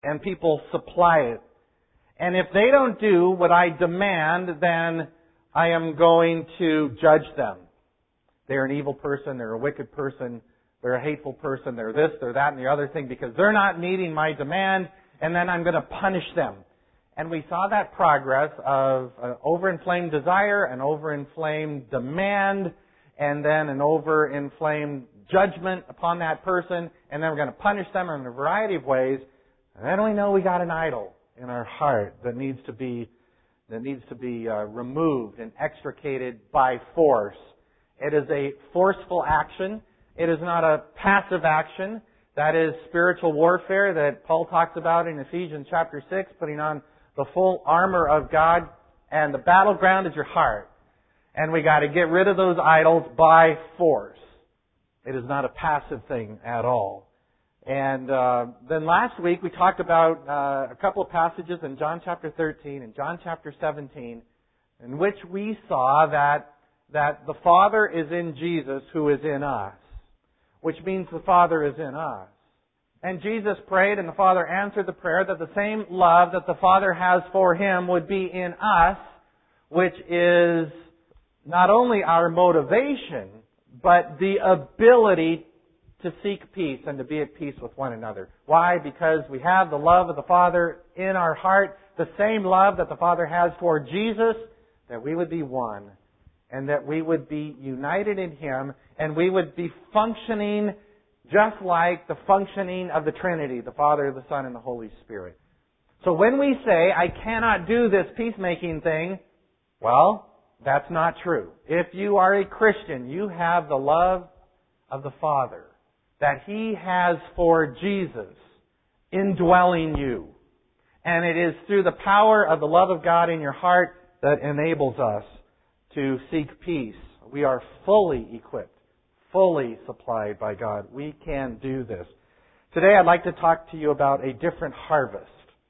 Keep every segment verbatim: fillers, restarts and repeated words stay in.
and people supply it. And if they don't do what I demand, then I am going to judge them. They're an evil person, they're a wicked person, they're a hateful person, they're this, they're that, and the other thing, because they're not meeting my demand, and then I'm going to punish them. And we saw that progress of an overinflamed desire, an overinflamed demand, and then an overinflamed judgment upon that person, and then we're going to punish them in a variety of ways. And then we know we got an idol in our heart that needs to be that needs to be uh, removed and extricated by force. It is a forceful action. It is not a passive action. That is spiritual warfare that Paul talks about in Ephesians chapter six, putting on the full armor of God, and the battleground is your heart. And we got to get rid of those idols by force. It is not a passive thing at all. And uh, then last week we talked about uh, a couple of passages in John chapter thirteen and John chapter seventeen, in which we saw that that the Father is in Jesus who is in us, which means the Father is in us. And Jesus prayed, and the Father answered the prayer, that the same love that the Father has for Him would be in us, which is not only our motivation, but the ability to seek peace and to be at peace with one another. Why? Because we have the love of the Father in our heart, the same love that the Father has for Jesus, that we would be one, and that we would be united in Him, and we would be functioning just like the functioning of the Trinity, the Father, the Son, and the Holy Spirit. So when we say, I cannot do this peacemaking thing, well, that's not true. If you are a Christian, you have the love of the Father that He has for Jesus indwelling you. And it is through the power of the love of God in your heart that enables us to seek peace. We are fully equipped, fully supplied by God. We can do this. Today I'd like to talk to you about a different harvest.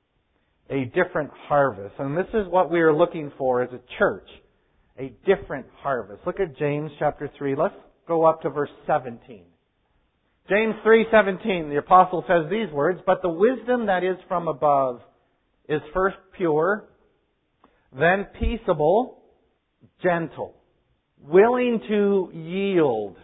A different harvest. And this is what we are looking for as a church. A different harvest. Look at James chapter three. Let's go up to verse seventeen. James three seventeen, the apostle says these words, "But the wisdom that is from above is first pure, then peaceable, gentle, willing to yield."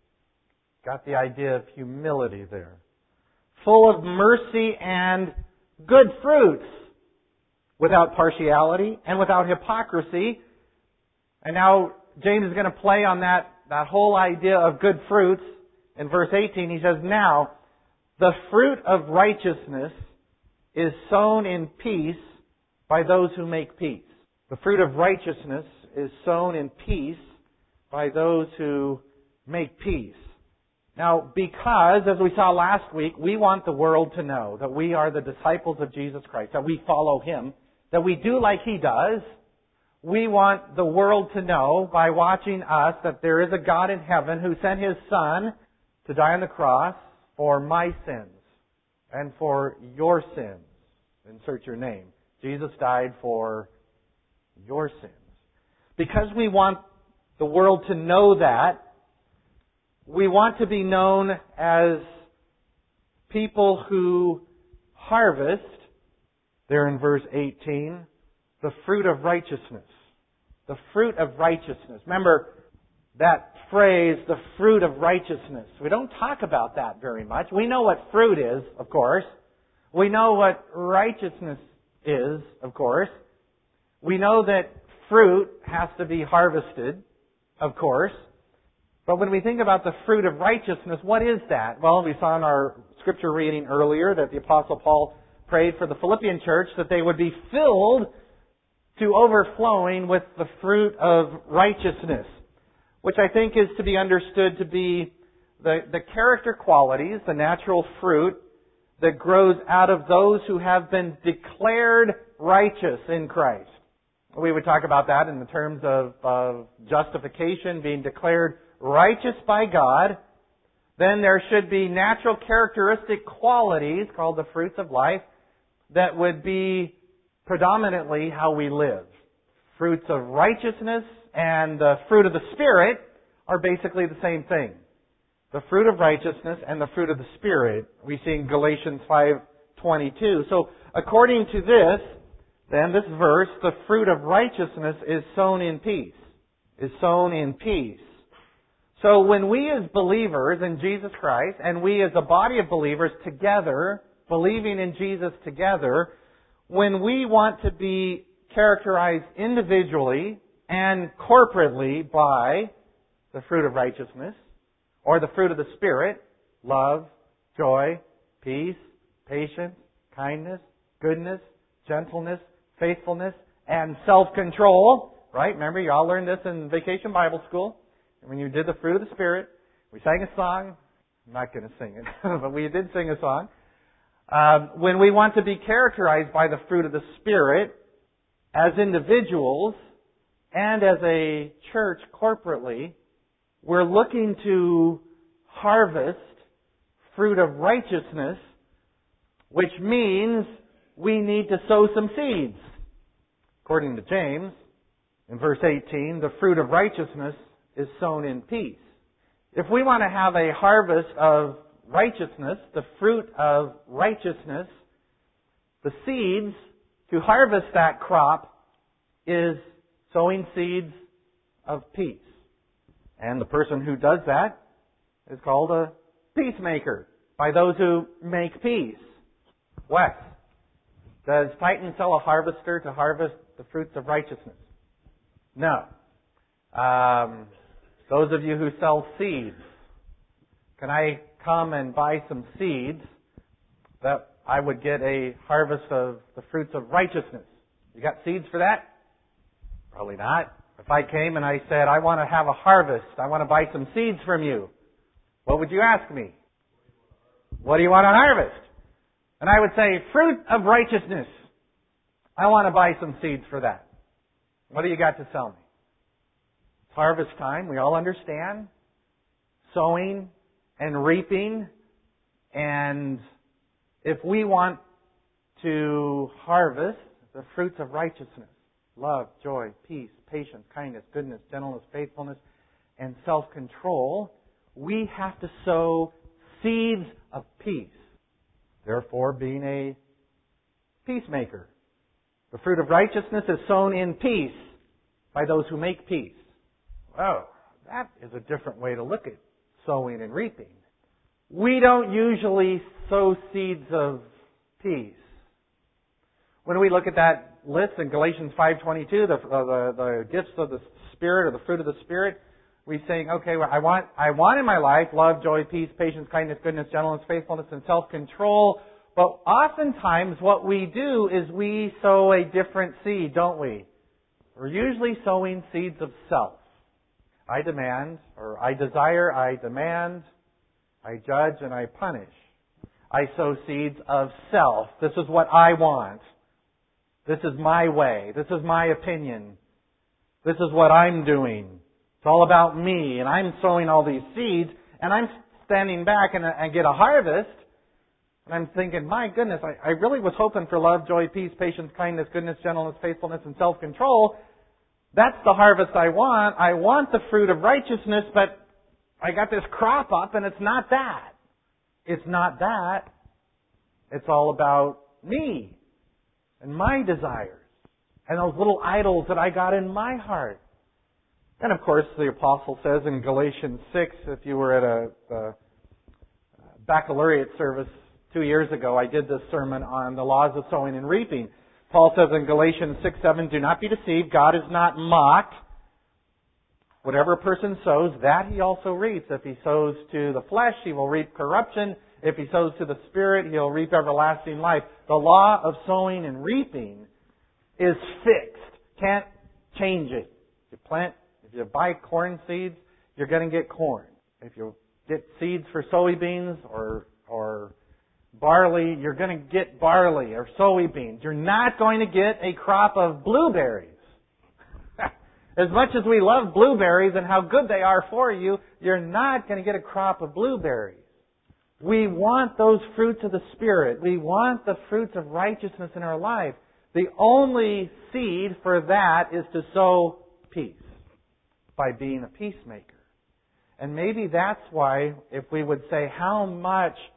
Got the idea of humility there. "Full of mercy and good fruits, without partiality and without hypocrisy." And now James is going to play on that, that whole idea of good fruits. In verse eighteen, he says, "Now, the fruit of righteousness is sown in peace by those who make peace." The fruit of righteousness is sown in peace by those who make peace. Now, because, as we saw last week, we want the world to know that we are the disciples of Jesus Christ, that we follow Him, that we do like He does. We want the world to know by watching us that there is a God in heaven who sent His Son to die on the cross for my sins and for your sins. Insert your name. Jesus died for your sins. Because we want the world to know that, we want to be known as people who harvest, there in verse eighteen, the fruit of righteousness. The fruit of righteousness. Remember that phrase, the fruit of righteousness. We don't talk about that very much. We know what fruit is, of course. We know what righteousness is, of course. We know that fruit has to be harvested, of course. But when we think about the fruit of righteousness, what is that? Well, we saw in our scripture reading earlier that the Apostle Paul prayed for the Philippian church that they would be filled to overflowing with the fruit of righteousness, which I think is to be understood to be the, the character qualities, the natural fruit that grows out of those who have been declared righteous in Christ. We would talk about that in the terms of, of justification, being declared righteous by God. Then there should be natural characteristic qualities called the fruits of life that would be predominantly how we live. Fruits of righteousness and the fruit of the Spirit are basically the same thing. The fruit of righteousness and the fruit of the Spirit we see in Galatians five twenty-two. So according to this, then this verse, the fruit of righteousness is sown in peace. Is sown in peace. So when we as believers in Jesus Christ, and we as a body of believers together, believing in Jesus together, when we want to be characterized individually and corporately by the fruit of righteousness, or the fruit of the Spirit, love, joy, peace, patience, kindness, goodness, gentleness, faithfulness, and self-control. Right? Remember, you all learned this in Vacation Bible School. When you did the fruit of the Spirit, we sang a song. I'm not going to sing it, but we did sing a song. Um, when we want to be characterized by the fruit of the Spirit as individuals and as a church corporately, we're looking to harvest fruit of righteousness, which means we need to sow some seeds. According to James, in verse eighteen, the fruit of righteousness is sown in peace. If we want to have a harvest of righteousness, the fruit of righteousness, the seeds to harvest that crop is sowing seeds of peace. And the person who does that is called a peacemaker by those who make peace. Wes, does Titan sell a harvester to harvest the fruits of righteousness? No. Um, those of you who sell seeds, can I come and buy some seeds that I would get a harvest of the fruits of righteousness? You got seeds for that? Probably not. If I came and I said, I want to have a harvest, I want to buy some seeds from you, what would you ask me? What do you want to harvest? And I would say, fruit of righteousness. I want to buy some seeds for that. What do you got to sell me? It's harvest time. We all understand. Sowing and reaping. And if we want to harvest the fruits of righteousness, love, joy, peace, patience, kindness, goodness, gentleness, faithfulness, and self-control, we have to sow seeds of peace. Therefore, being a peacemaker. The fruit of righteousness is sown in peace by those who make peace. Oh, that is a different way to look at sowing and reaping. We don't usually sow seeds of peace. When we look at that list in Galatians five twenty-two, the, uh, the the gifts of the Spirit or the fruit of the Spirit, we saying, okay, well, I want I want in my life love, joy, peace, patience, kindness, goodness, gentleness, faithfulness, and self-control. But oftentimes what we do is we sow a different seed, don't we? We're usually sowing seeds of self. I demand, or I desire, I demand, I judge, and I punish. I sow seeds of self. This is what I want. This is my way. This is my opinion. This is what I'm doing. It's all about me, and I'm sowing all these seeds, and I'm standing back and I get a harvest, and I'm thinking, my goodness, I, I really was hoping for love, joy, peace, patience, kindness, goodness, gentleness, faithfulness, and self-control. That's the harvest I want. I want the fruit of righteousness, but I got this crop up, and it's not that. It's not that. It's all about me and my desires and those little idols that I got in my heart. And of course, the apostle says in Galatians six, if you were at a, a baccalaureate service two years ago, I did this sermon on the laws of sowing and reaping. Paul says in Galatians six seven, do not be deceived, God is not mocked. Whatever a person sows, that he also reaps. If he sows to the flesh, he will reap corruption. If he sows to the Spirit, he'll reap everlasting life. The law of sowing and reaping is fixed. Can't change it. If you plant, if you buy corn seeds, you're going to get corn. If you get seeds for soybeans or or barley, you're going to get barley or soybeans. You're not going to get a crop of blueberries. As much as we love blueberries and how good they are for you, you're not going to get a crop of blueberries. We want those fruits of the Spirit. We want the fruits of righteousness in our life. The only seed for that is to sow peace by being a peacemaker. And maybe that's why, if we would say, how much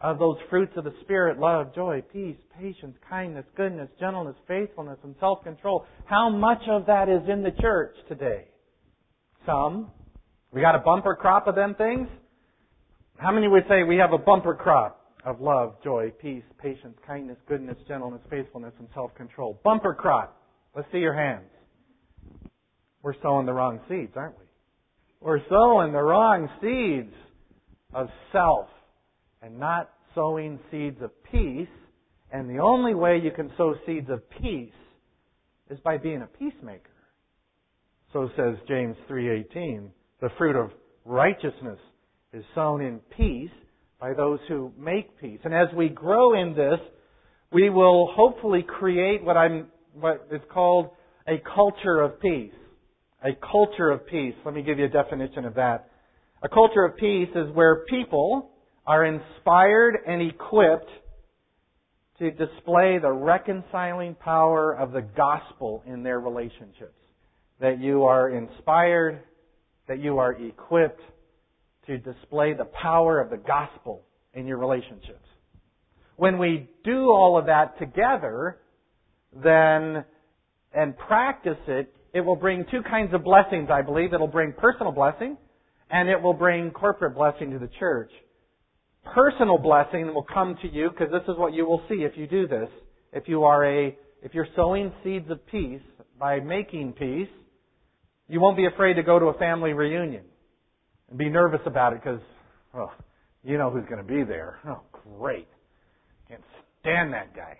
of those fruits of the Spirit, love, joy, peace, patience, kindness, goodness, gentleness, faithfulness, and self-control. How much of that is in the church today? Some. We got a bumper crop of them things? How many would say we have a bumper crop of love, joy, peace, patience, kindness, goodness, gentleness, faithfulness, and self-control? Bumper crop. Let's see your hands. We're sowing the wrong seeds, aren't we? We're sowing the wrong seeds of self and not sowing seeds of peace. And the only way you can sow seeds of peace is by being a peacemaker. So says James three eighteen, the fruit of righteousness is sown in peace by those who make peace. And as we grow in this, we will hopefully create what I'm what is called a culture of peace. A culture of peace. Let me give you a definition of that. A culture of peace is where people are inspired and equipped to display the reconciling power of the gospel in their relationships. That you are inspired, that you are equipped to display the power of the gospel in your relationships. When we do all of that together, then, and practice it, it will bring two kinds of blessings, I believe. It'll bring personal blessing, and it will bring corporate blessing to the church. Personal blessing will come to you, because this is what you will see if you do this. If you are a, if you're sowing seeds of peace by making peace, you won't be afraid to go to a family reunion and be nervous about it because, oh, you know who's going to be there. Oh, great. Can't stand that guy.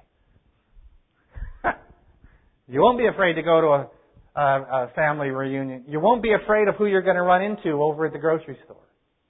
You won't be afraid to go to a Uh, a family reunion. You won't be afraid of who you're going to run into over at the grocery store.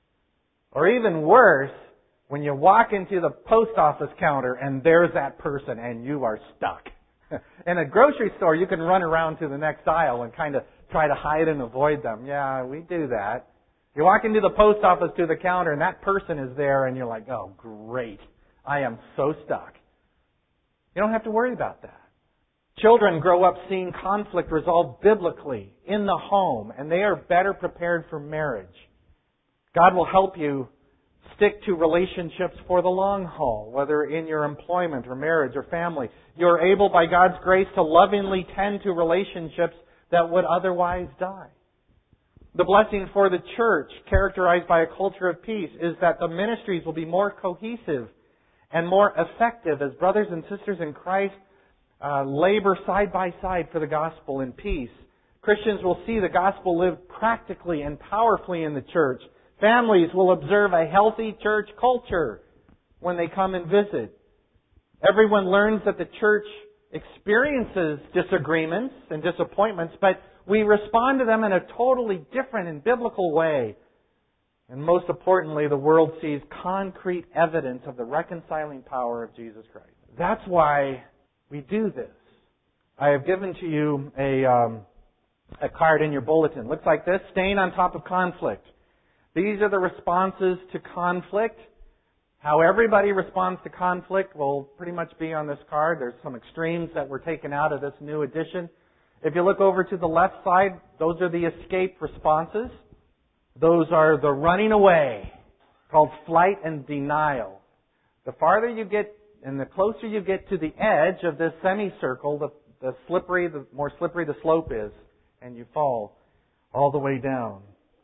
Or even worse, when you walk into the post office counter and there's that person and you are stuck. In a grocery store, you can run around to the next aisle and kind of try to hide and avoid them. Yeah, we do that. You walk into the post office to the counter and that person is there and you're like, oh, great. I am so stuck. You don't have to worry about that. Children grow up seeing conflict resolved biblically in the home, and they are better prepared for marriage. God will help you stick to relationships for the long haul, whether in your employment or marriage or family. You're able, by God's grace, to lovingly tend to relationships that would otherwise die. The blessing for the church, characterized by a culture of peace, is that the ministries will be more cohesive and more effective as brothers and sisters in Christ Uh, labor side by side for the gospel in peace. Christians will see the gospel lived practically and powerfully in the church. Families will observe a healthy church culture when they come and visit. Everyone learns that the church experiences disagreements and disappointments, but we respond to them in a totally different and biblical way. And most importantly, the world sees concrete evidence of the reconciling power of Jesus Christ. That's why we do this. I have given to you a, um, a card in your bulletin. Looks like this, staying on top of conflict. These are the responses to conflict. How everybody responds to conflict will pretty much be on this card. There's some extremes that were taken out of this new edition. If you look over to the left side, those are the escape responses. Those are the running away, called flight and denial. The farther you get And the closer you get to the edge of this semicircle, the, the slippery, the more slippery the slope is, and you fall all the way down.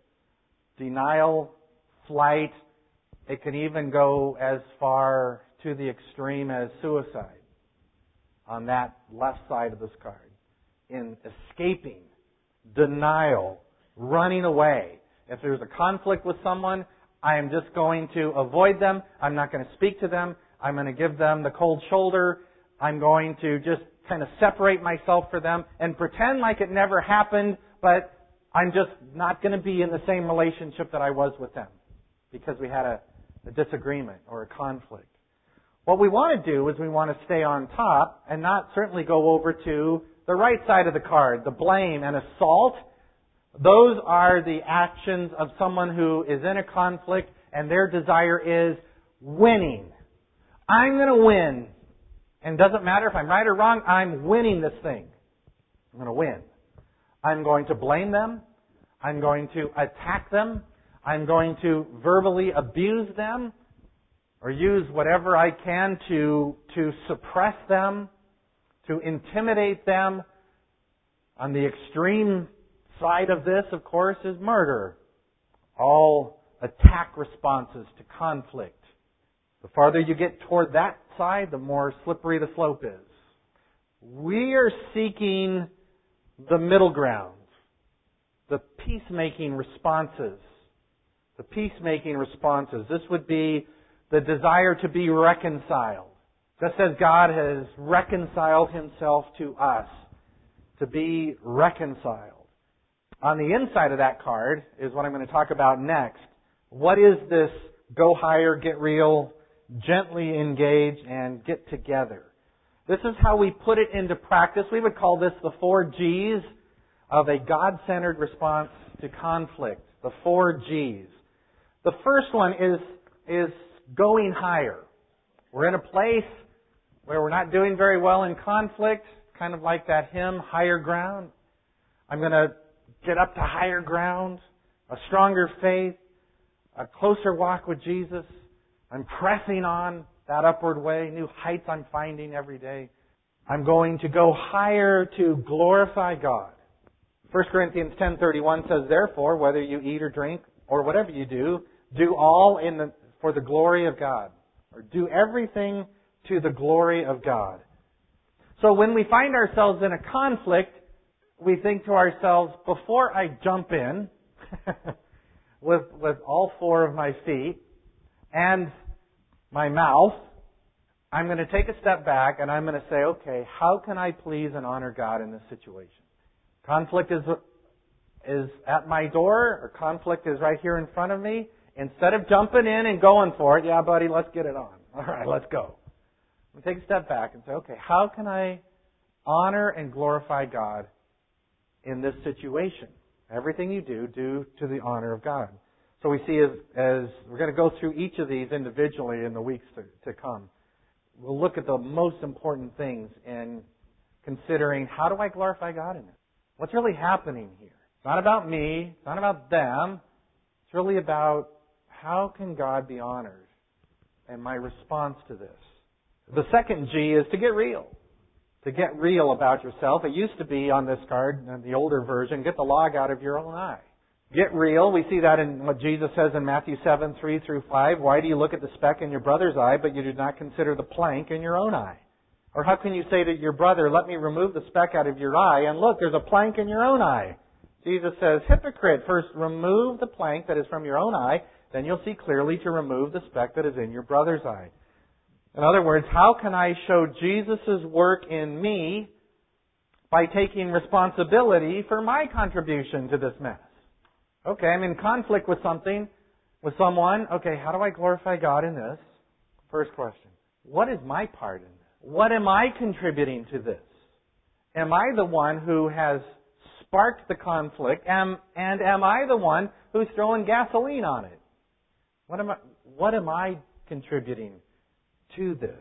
Denial, flight, it can even go as far to the extreme as suicide on that left side of this card. In escaping, denial, running away. If there's a conflict with someone, I am just going to avoid them. I'm not going to speak to them. I'm going to give them the cold shoulder. I'm going to just kind of separate myself from them and pretend like it never happened, but I'm just not going to be in the same relationship that I was with them because we had a, a disagreement or a conflict. What we want to do is we want to stay on top and not certainly go over to the right side of the card, the blame and assault. Those are the actions of someone who is in a conflict and their desire is winning. I'm going to win. And it doesn't matter if I'm right or wrong, I'm winning this thing. I'm going to win. I'm going to blame them. I'm going to attack them. I'm going to verbally abuse them. or use whatever I can to, to suppress them, to intimidate them. On the extreme side of this, of course, is murder. All attack responses to conflict. The farther you get toward that side, the more slippery the slope is. We are seeking the middle ground, the peacemaking responses. The peacemaking responses. This would be the desire to be reconciled. Just as God has reconciled Himself to us, to be reconciled. On the inside of that card is what I'm going to talk about next. What is this go higher, get real, gently engage, and get together? This is how we put it into practice. We would call this the four G's of a God-centered response to conflict. The four G's. The first one is, is going higher. We're in a place where we're not doing very well in conflict, kind of like that hymn, Higher Ground. I'm going to get up to higher ground, a stronger faith, a closer walk with Jesus. I'm pressing on that upward way, new heights I'm finding every day. I'm going to go higher to glorify God. First Corinthians ten thirty-one says, therefore, whether you eat or drink or whatever you do, do all in the, for the glory of God. Or do everything to the glory of God. So when we find ourselves in a conflict, we think to ourselves, before I jump in with, with all four of my feet and my mouth, I'm going to take a step back and I'm going to say, okay, how can I please and honor God in this situation? Conflict is, is at my door, or conflict is right here in front of me. Instead of jumping in and going for it, yeah, buddy, let's get it on. All right, let's go. I'm going to take a step back and say, okay, how can I honor and glorify God in this situation? Everything you do, do to the honor of God. So we see as, as we're going to go through each of these individually in the weeks to, to come. We'll look at the most important things in considering, how do I glorify God in it? What's really happening here? It's not about me. It's not about them. It's really about how can God be honored and my response to this. The second G is to get real. To get real about yourself. It used to be on this card, in the older version, get the log out of your own eye. Get real. We see that in what Jesus says in Matthew seven, three through five. Why do you look at the speck in your brother's eye, but you do not consider the plank in your own eye? Or how can you say to your brother, let me remove the speck out of your eye, and look, there's a plank in your own eye? Jesus says, hypocrite, first remove the plank that is from your own eye, then you'll see clearly to remove the speck that is in your brother's eye. In other words, how can I show Jesus' work in me by taking responsibility for my contribution to this mess? Okay, I'm in conflict with something, with someone. Okay, how do I glorify God in this? First question. What is my part in this? What am I contributing to this? Am I the one who has sparked the conflict? Am, and am I the one who's throwing gasoline on it? What am I, what am I contributing to this?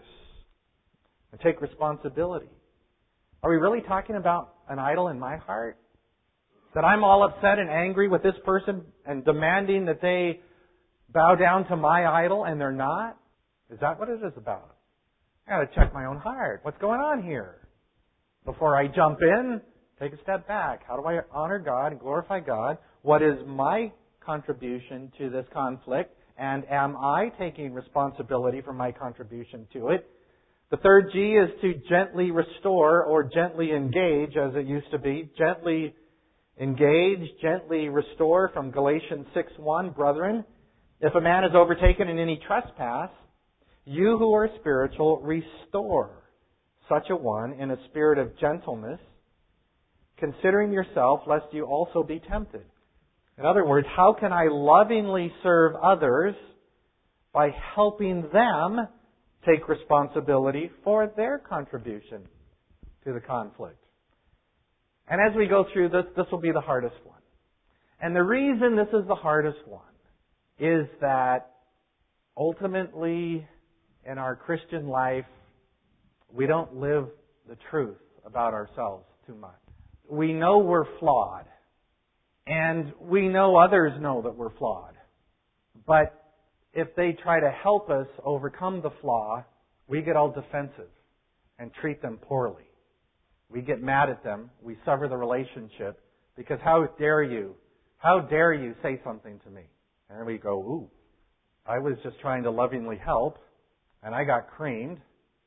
I take responsibility. Are we really talking about an idol in my heart? That I'm all upset and angry with this person and demanding that they bow down to my idol and they're not? Is that what it is about? I got to check my own heart. What's going on here? Before I jump in, take a step back. How do I honor God and glorify God? What is my contribution to this conflict? And am I taking responsibility for my contribution to it? The third G is to gently restore or gently engage, as it used to be. Gently engage, gently restore from Galatians six one. Brethren, if a man is overtaken in any trespass, you who are spiritual, restore such a one in a spirit of gentleness, considering yourself, lest you also be tempted. In other words, how can I lovingly serve others by helping them take responsibility for their contribution to the conflict? And as we go through this, this will be the hardest one. And the reason this is the hardest one is that ultimately in our Christian life, we don't live the truth about ourselves too much. We know we're flawed. And we know others know that we're flawed. But if they try to help us overcome the flaw, we get all defensive and treat them poorly. We get mad at them. We sever the relationship because how dare you? How dare you say something to me? And we go, ooh, I was just trying to lovingly help and I got creamed.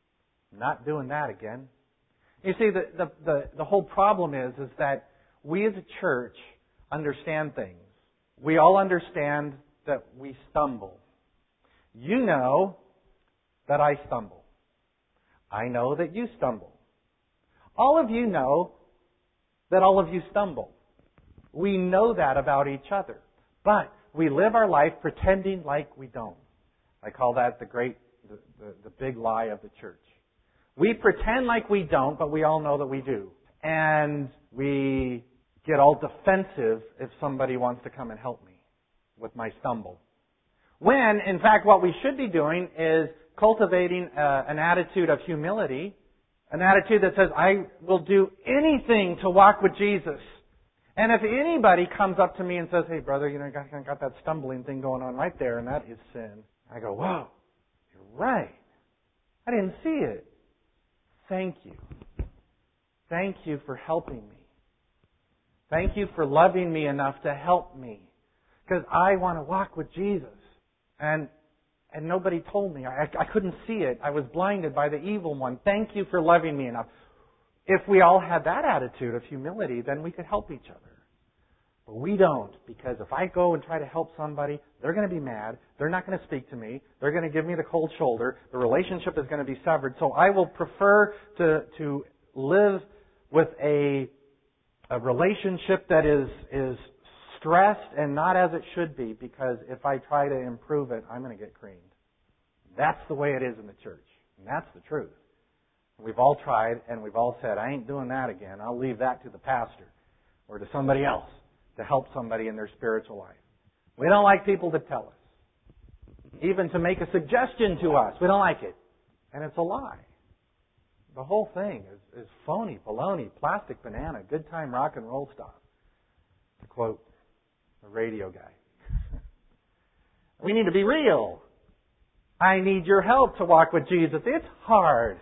Not doing that again. You see, the, the, the, the whole problem is, is that we as a church understand things. We all understand that we stumble. You know that I stumble. I know that you stumble. All of you know that all of you stumble. We know that about each other. But we live our life pretending like we don't. I call that the great, the, the, the big lie of the church. We pretend like we don't, but we all know that we do. And we get all defensive if somebody wants to come and help me with my stumble. When, in fact, what we should be doing is cultivating uh, an attitude of humility, an attitude that says, I will do anything to walk with Jesus. And if anybody comes up to me and says, hey, brother, you know, you got, got that stumbling thing going on right there, and that is sin. I go, whoa, you're right. I didn't see it. Thank you. Thank you for helping me. Thank you for loving me enough to help me. Because I want to walk with Jesus. And and nobody told me. I, I couldn't see it. I was blinded by the evil one. Thank you for loving me enough. If we all had that attitude of humility, then we could help each other. But we don't, because if I go and try to help somebody, they're going to be mad. They're not going to speak to me. They're going to give me the cold shoulder. The relationship is going to be severed. So I will prefer to to live with a a relationship that is is stressed and not as it should be, because if I try to improve it, I'm going to get creamed. That's the way it is in the church. And that's the truth. We've all tried, and we've all said, I ain't doing that again. I'll leave that to the pastor or to somebody else to help somebody in their spiritual life. We don't like people to tell us, even to make a suggestion to us. We don't like it. And it's a lie. The whole thing is, is phony, baloney, plastic banana, good time rock and roll stuff. To quote the radio guy. We need to be real. I need your help to walk with Jesus. It's hard.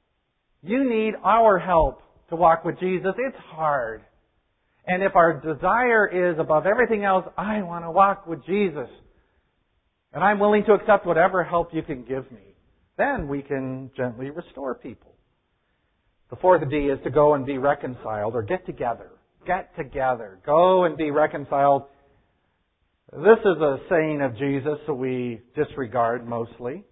You need our help to walk with Jesus. It's hard. And if our desire is above everything else, I want to walk with Jesus, and I'm willing to accept whatever help you can give me, then we can gently restore people. The fourth D is to go and be reconciled, or get together. Get together. Go and be reconciled. This is a saying of Jesus that we disregard mostly,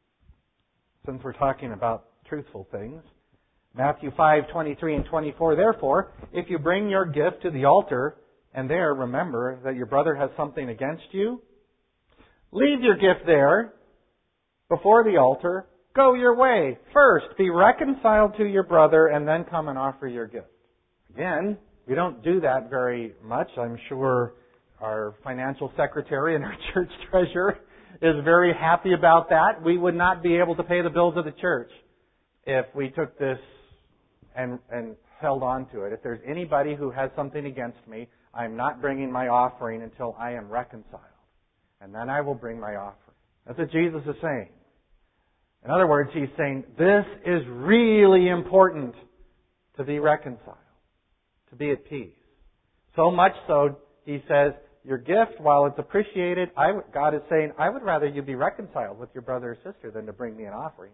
since we're talking about truthful things. Matthew five, twenty-three and twenty-four, therefore, if you bring your gift to the altar, and there remember that your brother has something against you, leave your gift there before the altar, go your way. First, be reconciled to your brother, and then come and offer your gift. Again, we don't do that very much. I'm sure our financial secretary and our church treasurer is very happy about that. We would not be able to pay the bills of the church if we took this and, and held on to it. If there's anybody who has something against me, I'm not bringing my offering until I am reconciled. And then I will bring my offering. That's what Jesus is saying. In other words, He's saying, this is really important to be reconciled, to be at peace. So much so, He says, your gift, while it's appreciated, I, God is saying, I would rather you be reconciled with your brother or sister than to bring me an offering.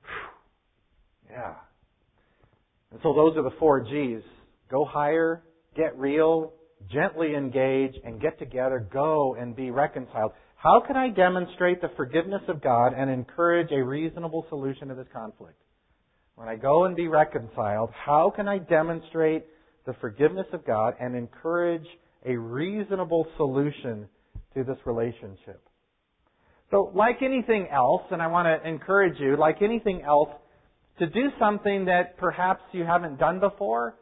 Yeah. And so those are the four G's. Go higher, get real, gently engage, and get together. Go and be reconciled. How can I demonstrate the forgiveness of God and encourage a reasonable solution to this conflict? When I go and be reconciled, how can I demonstrate the forgiveness of God and encourage a reasonable solution to this relationship? So, like anything else, and I want to encourage you, like anything else, to do something that perhaps you haven't done before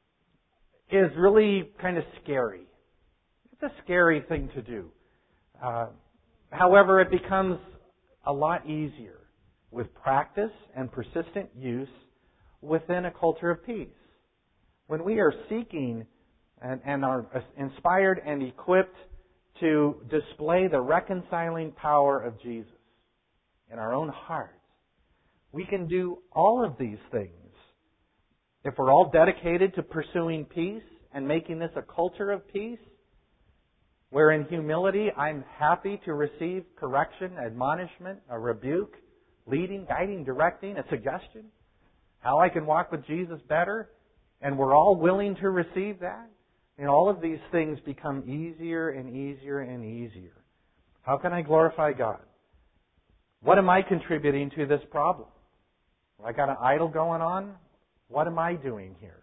is really kind of scary. It's a scary thing to do. Uh, however, it becomes a lot easier with practice and persistent use within a culture of peace. When we are seeking and, and are inspired and equipped to display the reconciling power of Jesus in our own hearts. We can do all of these things if we're all dedicated to pursuing peace and making this a culture of peace, where in humility I'm happy to receive correction, admonishment, a rebuke, leading, guiding, directing, a suggestion, how I can walk with Jesus better, and we're all willing to receive that. And all of these things become easier and easier and easier. How can I glorify God? What am I contributing to this problem? I got an idol going on? What am I doing here?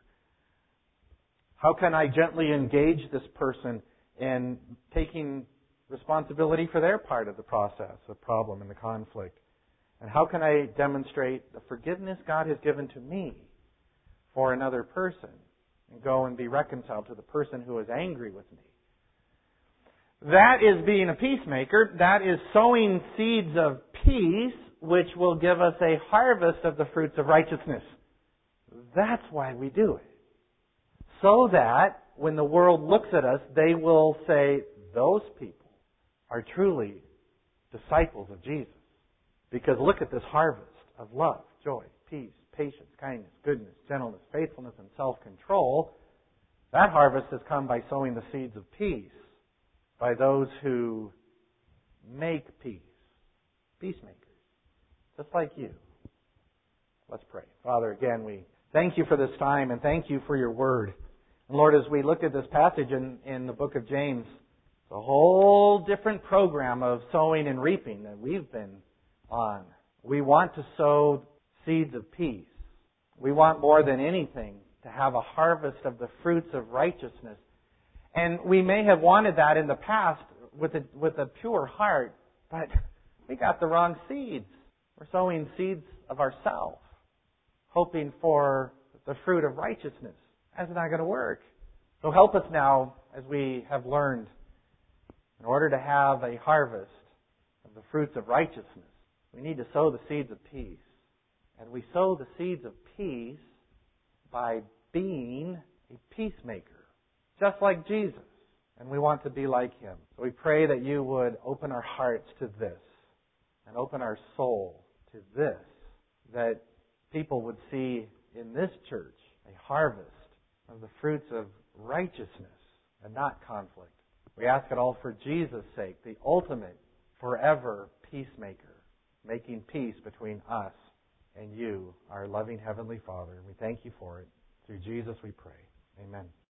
How can I gently engage this person in taking responsibility for their part of the process, the problem, and the conflict? And how can I demonstrate the forgiveness God has given to me for another person and go and be reconciled to the person who is angry with me? That is being a peacemaker. That is sowing seeds of peace, which will give us a harvest of the fruits of righteousness. That's why we do it. So that when the world looks at us, they will say, those people are truly disciples of Jesus. Because look at this harvest of love, joy, peace, patience, kindness, goodness, gentleness, faithfulness, and self-control. That harvest has come by sowing the seeds of peace, by those who make peace. Peacemakers. Just like you. Let's pray. Father, again, we thank you for this time and thank you for your word. And Lord, as we look at this passage in, in the book of James, it's a whole different program of sowing and reaping that we've been on. We want to sow seeds of peace. We want more than anything to have a harvest of the fruits of righteousness. And we may have wanted that in the past with a, with a pure heart, but we got the wrong seeds. We're sowing seeds of ourselves, hoping for the fruit of righteousness. That's not going to work. So help us now as we have learned, in order to have a harvest of the fruits of righteousness, we need to sow the seeds of peace. And we sow the seeds of peace by being a peacemaker, just like Jesus. And we want to be like Him. So we pray that you would open our hearts to this and open our soul to this, that people would see in this church a harvest of the fruits of righteousness and not conflict. We ask it all for Jesus' sake, the ultimate, forever peacemaker, making peace between us and you, our loving Heavenly Father. We thank you for it. Through Jesus we pray. Amen.